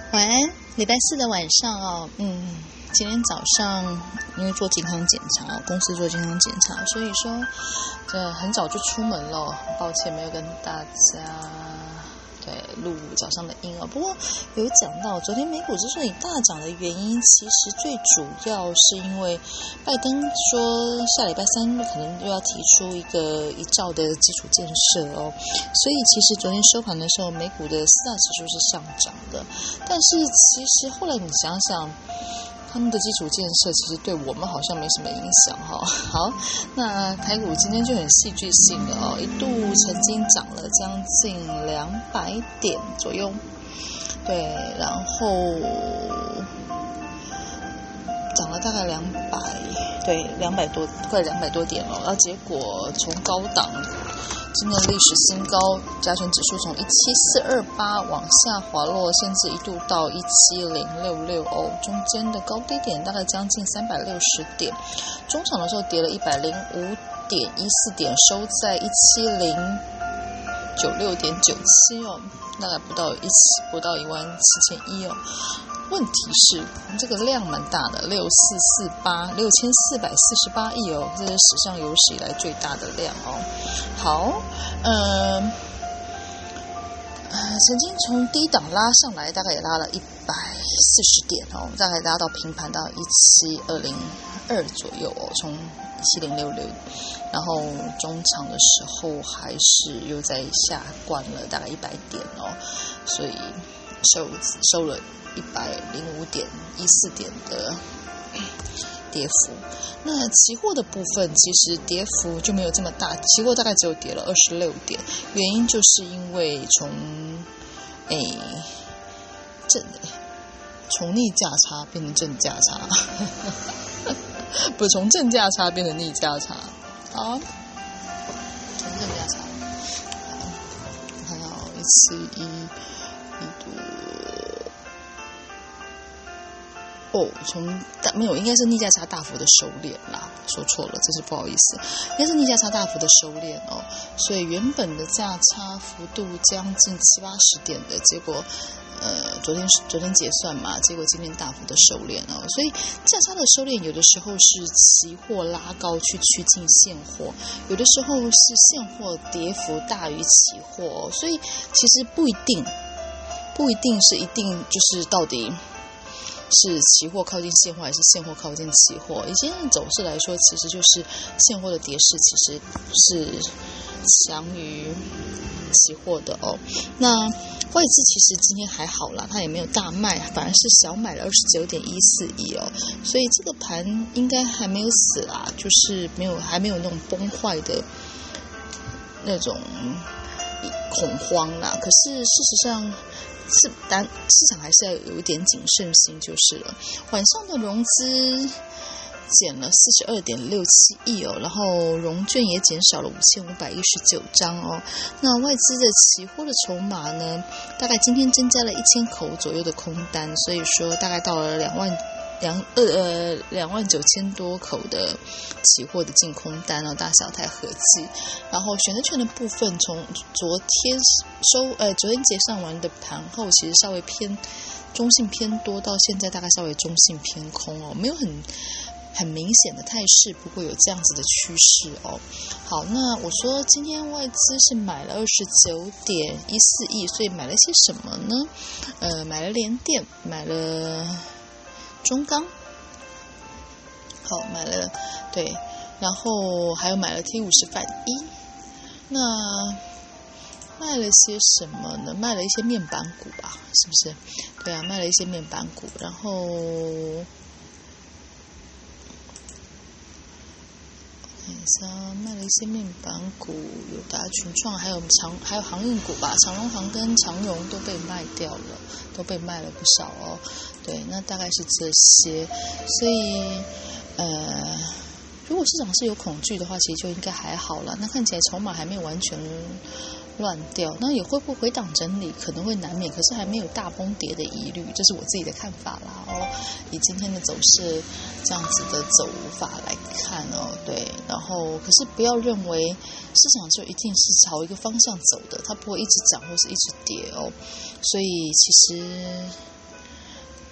晚安，礼拜四的晚上哦，今天早上因为做健康检查，公司做健康检查，所以说很早就出门了，很抱歉没有跟大家录早上的音哦。不过有讲到昨天美股之所以大涨的原因，其实最主要是因为拜登说下礼拜三可能又要提出1兆的基础建设哦，所以其实昨天收盘的时候，美股的4大指数是上涨的，但是其实后来你想想，他们的基础建设其实对我们好像没什么影响哈。好，那台股今天就很戏剧性了哦，一度曾经涨了将近200点左右，对，然后涨了大概200多，快200多点了，然后结果从高档今年历史新高，加权指数从17428往下滑落，甚至一度到17066哦，中间的高低点大概将近360点，中场的时候跌了105.14点，收在17096.97哦，大概不到17100哦。问题是这个量蛮大的，6448亿哦，这是史上有史以来最大的量哦。好，曾经从低档拉上来，大概也拉了140点哦，大概拉到平盘到17202左右哦，从17066，然后中场的时候还是又在下灌了大概100点哦，所以收了105.14点的跌幅。那期货的部分其实跌幅就没有这么大，期货大概只有跌了26点，原因就是因为从逆价差变成正价差不是从正价差变成逆价差。好，从正价差，还有171没有，应该是逆价差大幅的收敛啦，说错了，真是不好意思，应该是逆价差大幅的收敛哦，所以原本的价差幅度将近70-80点的结果，昨天结算嘛，结果今天大幅的收敛哦，所以价差的收敛有的时候是期货拉高去趋近现货，有的时候是现货跌幅大于期货哦，所以其实不一定是一定就是到底是期货靠近现货还是现货靠近期货，以今天的走势来说，其实就是现货的跌势其实是强于期货的哦。那外资其实今天还好啦，它也没有大卖，反而是小买了29.14亿哦，所以这个盘应该还没有死啦，就是还没有那种崩坏的那种恐慌啦。可是事实上市场还是要有一点谨慎心就是了。晚上的融资减了42.67亿哦，然后融券也减少了5519张哦。那外资的期货的筹码呢，大概今天增加了1000口左右的空单，所以说大概到了29000多口的期货的净空单哦，大小台合计。然后选择权的部分，从昨天结算完的盘后，其实稍微中性偏多，到现在大概稍微中性偏空哦，没有很明显的态势，不过有这样子的趋势哦。好，那我说今天外资是买了29.14亿，所以买了些什么呢？买了联电，买了中钢，好，买了对，然后还有买了 T50反一。那卖了些什么呢？卖了一些面板股吧，是不是？对啊，卖了一些面板股，然后卖了一些面板股，友达、群创，还有航运股吧，长荣航跟长荣都被卖掉了，都被卖了不少哦。对，那大概是这些，所以如果市场是有恐惧的话，其实就应该还好了。那看起来筹码还没有完全乱掉，那也会不会回档整理，可能会难免，可是还没有大崩跌的疑虑，这是我自己的看法啦哦。以今天的走势这样子的走法来看哦，对，然后可是不要认为市场就一定是朝一个方向走的，它不会一直涨或是一直跌哦。所以其实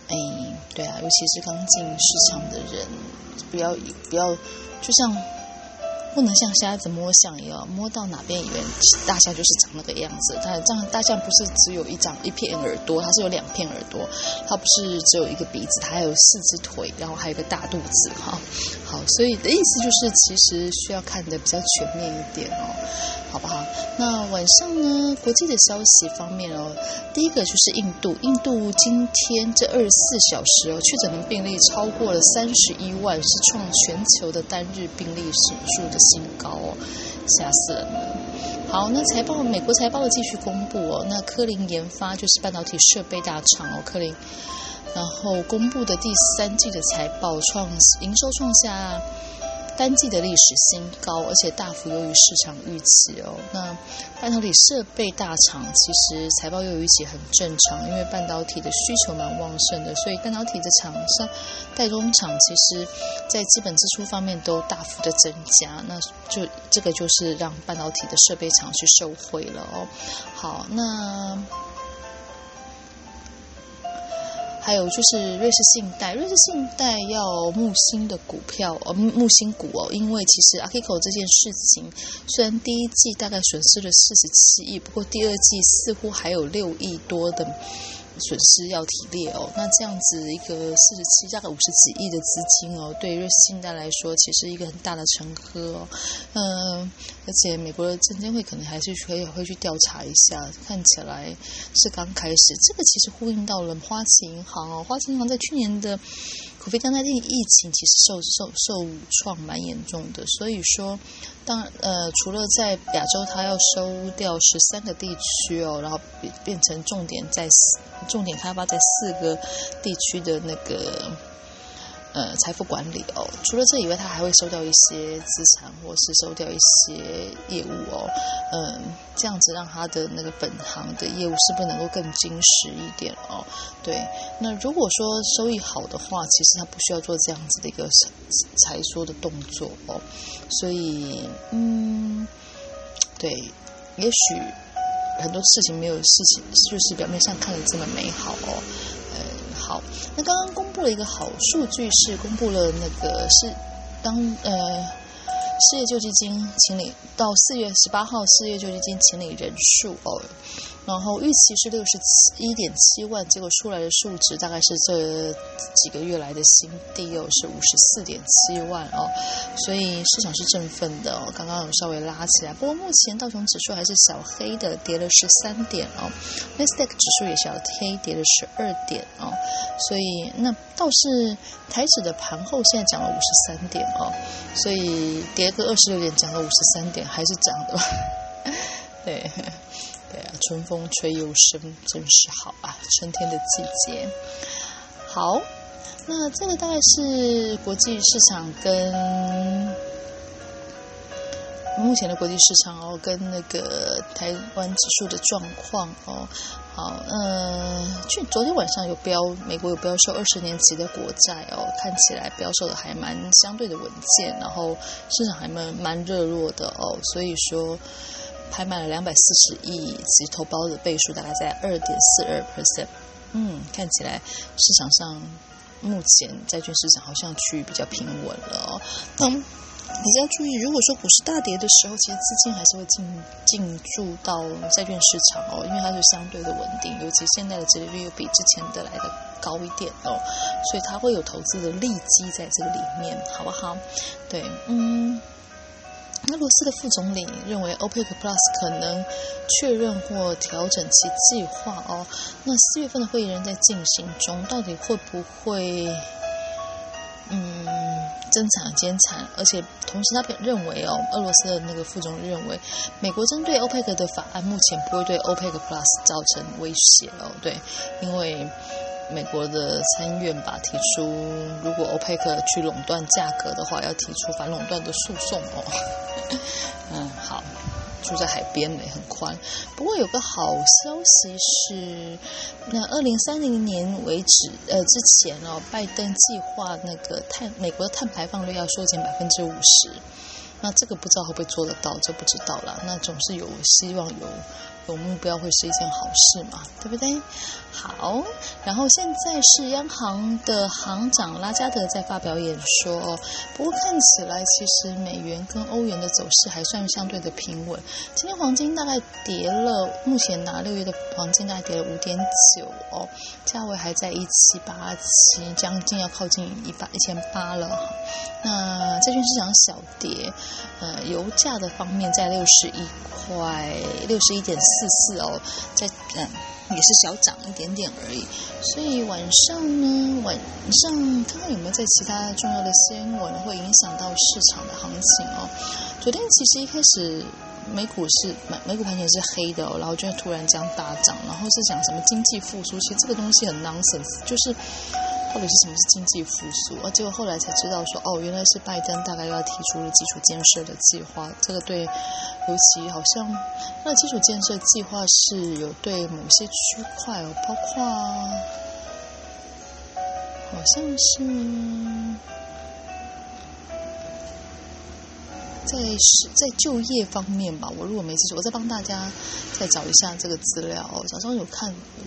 对啊，尤其是刚进市场的人，不要，就像不能像瞎子摸象一样，摸到哪边以为大象就是长那个样子。大象不是只有一片耳朵，它是有2片耳朵，它不是只有一个鼻子，它还有4只腿，然后还有一个大肚子哈。好，所以的意思就是其实需要看得比较全面一点哦，好不好？那晚上呢，国际的消息方面哦，第一个就是印度今天这24小时哦，确诊的病例超过了31万，是创全球的单日病例数的新高哦，吓死人了。好，那美国财报继续公布哦，那科林研发就是半导体设备大厂哦，科林，然后公布的第3季的财报营收创下单季的历史新高，而且大幅优于市场预期哦。那半导体设备大厂其实财报优于预期很正常，因为半导体的需求蛮旺盛的，所以半导体的厂商、代工厂其实在资本支出方面都大幅的增加，那就这个就是让半导体的设备厂去受惠了哦。好，那还有就是瑞士信贷要木星股哦，因为其实 Akiko 这件事情，虽然第一季大概损失了47亿，不过第2季似乎还有6亿多的损失要提列哦。那这样子一个大概50几亿的资金哦，对瑞士信贷来说，其实一个很大的沉疴哦。而且美国的证监会可能还是会去调查一下，看起来是刚开始。这个其实呼应到了花旗银行哦，花旗银行在去年的COVID-19 疫情其实受创蛮严重的，所以说除了在亚洲它要收掉13个地区哦，然后变成重点开发在4个地区的那个财富管理哦。除了这以外，它还会收掉一些资产，或是收掉一些业务哦。这样子让它的那个本行的业务是不是能够更精实一点哦？对，那如果说收益好的话，其实它不需要做这样子的一个财缩的动作哦。所以对，也许很多事情没有就是表面上看的这么美好哦。好，那刚刚公布了一个好数据，是公布了那个失业救济金请领到4月18号失业救济金请领人数哦，然后预期是61.7万，结果出来的数值大概是这几个月来的新低哦，是54.7万哦，所以市场是振奋的哦，刚刚有稍微拉起来。不过目前道琼指数还是小黑的，跌了13点哦 ，Nasdaq 指数也小黑，跌了12点哦，所以那倒是台指的盘后现在涨了53点哦，所以跌个26点，涨了53点，还是涨的。对啊，春风吹又生，真是好啊，春天的季节。好，那这个大概是国际市场跟目前的国际市场哦，跟那个台湾指数的状况哦。好，昨天晚上美国有标售20年期的国债哦，看起来标售的还蛮相对的稳健，然后市场还蛮热络的哦，所以说拍卖了240亿，其投包的倍数大概在2.42%。看起来市场上目前债券市场好像趋于比较平稳了哦。那你要注意，如果说股市大跌的时候，其实资金还是会进驻到债券市场哦，因为它是相对的稳定，尤其现在的殖利率又比之前的来的高一点哦，所以它会有投资的利基在这个里面，好不好？对，俄罗斯的副总理认为 OPEC Plus 可能确认或调整其计划哦。那4月份的会议仍在进行中，到底会不会增产减产？而且同时他认为俄罗斯的那个副总理认为，美国针对 OPEC 的法案目前不会对 OPEC Plus 造成威胁哦。对，因为美国的参院提出，如果 OPEC 去垄断价格的话，要提出反垄断的诉讼哦。好，住在海边也很宽。不过有个好消息是，那2030年为止，之前拜登计划那个美国的碳排放率要缩减50%。那这个不知道会不会做得到，这不知道啦。那总是有希望有目标会是一件好事嘛，对不对？好， 然后现在是央行的行长拉加德在发表演说哦，不过看起来其实美元跟欧元的走势还算相对的平稳。今天黄金大概跌了，目前6月的黄金大概跌了5.9哦，价位还在1787，将近要靠近1800了哈。那债券市场小跌，油价的方面在61.44哦，在也是小涨一点点而已。所以晚上看看有没有在其他重要的新闻会影响到市场的行情哦。昨天其实一开始美股盘前是黑的哦，然后就突然这样大涨，然后是讲什么经济复苏，其实这个东西很 nonsense， 就是到底是什么是经济复苏结果后来才知道说原来是拜登大概要提出了基础建设的计划，这个对尤其好像那基础建设计划是有对某些区块包括好像是在就业方面吧，我如果没记错，我再帮大家再找一下这个资料早上有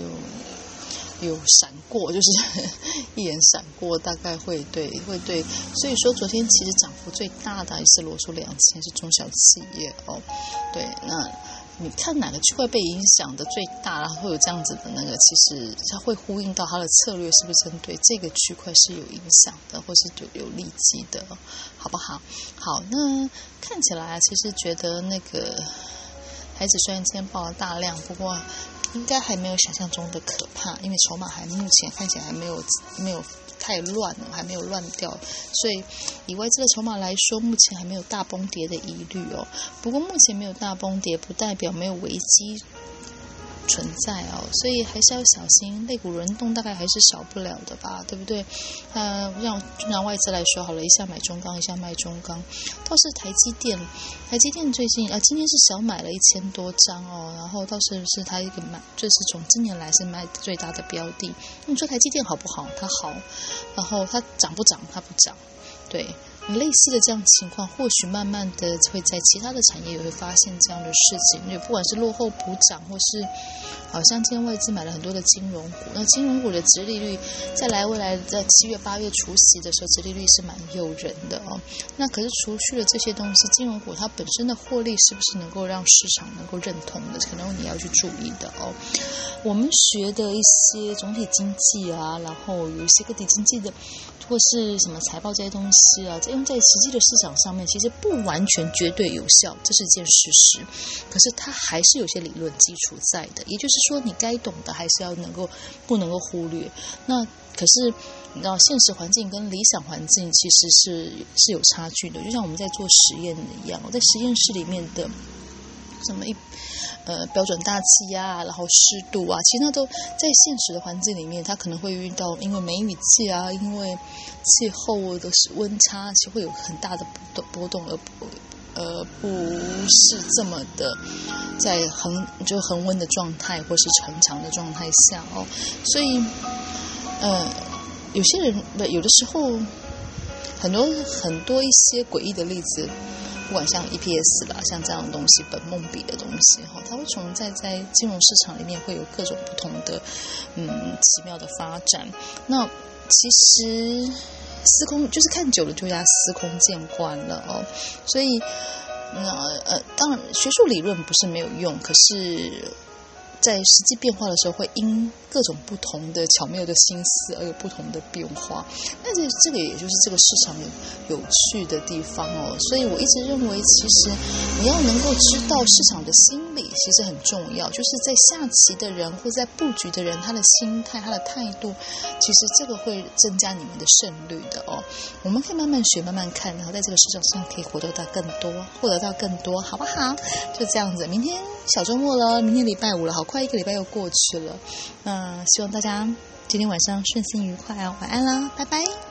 闪过，就是一眼闪过，大概会对，所以说昨天其实涨幅最大的还是罗素2000是中小企业对，那你看哪个区块被影响的最大，然后会有这样子的那个，其实它会呼应到它的策略是不是针对这个区块是有影响的，或是有利基的，好不好？好，那看起来其实觉得那个台指虽然今天爆了大量，不过应该还没有想象中的可怕，因为筹码目前看起来还没有太乱了，还没有乱掉，所以以外资的筹码来说，目前还没有大崩跌的疑虑不过目前没有大崩跌，不代表没有危机存在所以还是要小心，类股轮动大概还是少不了的吧，对不对？让外资来说好了，一下买中钢，一下卖中钢。倒是台积电最近今天是小买了1000多张然后倒是它一个这是从今年来是卖最大的标的。你说台积电好不好？它好，然后它涨不涨？它不涨，对。类似的这样情况，或许慢慢的会在其他的产业也会发现这样的事情，因为不管是落后补涨，或是好像今天外资买了很多的金融股，那金融股的殖利率未来在7月8月除息的时候，殖利率是蛮诱人的那可是除去了这些东西，金融股它本身的获利是不是能够让市场能够认同的，可能你要去注意的我们学的一些总体经济然后有一些个体经济的或是什么财报这些东西用在实际的市场上面，其实不完全绝对有效，这是一件事实。可是它还是有些理论基础在的，也就是说，你该懂的还是要不能够忽略。那可是你知道，现实环境跟理想环境其实是有差距的，就像我们在做实验一样，在实验室里面的什么标准大气然后湿度其实那都在现实的环境里面，它可能会遇到因为梅雨季因为气候的温差，其实会有很大的波动，而不是这么的在恒温的状态或是很长的状态下所以有些人有的时候很多一些诡异的例子。不管像 EPS 啦，像这样的东西，本梦比的东西它会存在金融市场里面，会有各种不同的奇妙的发展。那其实司空就是看久了就要司空见惯了所以当然学术理论不是没有用，可是在实际变化的时候，会因各种不同的巧妙的心思而有不同的变化。但是这个也就是这个市场有趣的地方所以我一直认为，其实你要能够知道市场的心理，其实很重要。就是在下棋的人或在布局的人，他的心态、他的态度，其实这个会增加你们的胜率的我们可以慢慢学、慢慢看，然后在这个市场上可以获得到更多，好不好？就这样子。明天小周末了，明天礼拜5了，好快一个礼拜又过去了。那希望大家今天晚上顺心愉快晚安啦，拜拜。